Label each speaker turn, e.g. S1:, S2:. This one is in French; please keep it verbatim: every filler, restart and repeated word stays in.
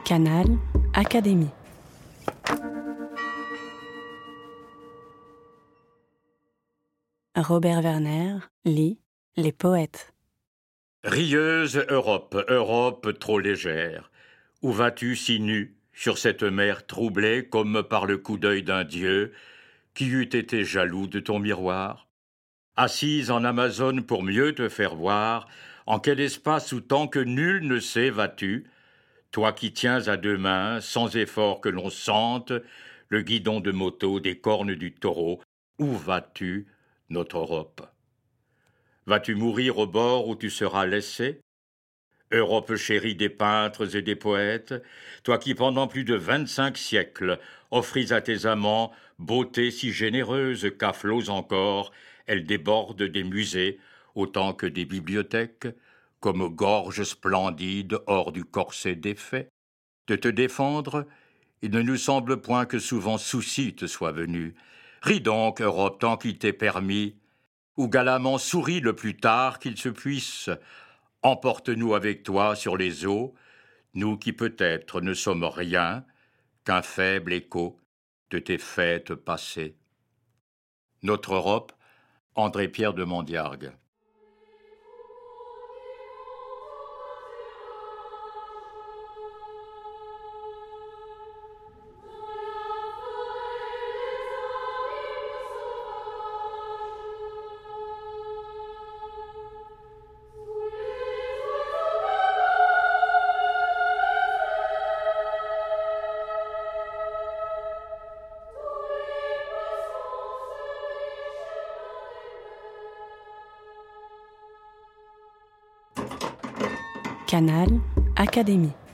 S1: Canal Académie. Robert Werner lit Les poètes.
S2: Rieuse Europe, Europe trop légère, où vas-tu si nue sur cette mer troublée comme par le coup d'œil d'un dieu qui eût été jaloux de ton miroir? Assise en Amazone pour mieux te faire voir, en quel espace ou temps que nul ne sait vas-tu, toi qui tiens à deux mains, sans effort que l'on sente, le guidon de moto des cornes du taureau, où vas-tu, notre Europe? Vas-tu mourir au bord où tu seras laissé? Europe chérie des peintres et des poètes, toi qui pendant plus de vingt-cinq siècles offris à tes amants beauté si généreuse qu'à flots encore, elle déborde des musées autant que des bibliothèques, comme gorge splendide hors du corset défait. De te défendre, il ne nous semble point que souvent souci te soit venu. Ris donc, Europe, tant qu'il t'est permis, ou galamment souris le plus tard qu'il se puisse. Emporte-nous avec toi sur les eaux, nous qui peut-être ne sommes rien qu'un faible écho de tes fêtes passées. Notre Europe, André-Pierre de Mondiargue.
S1: Canal Académie.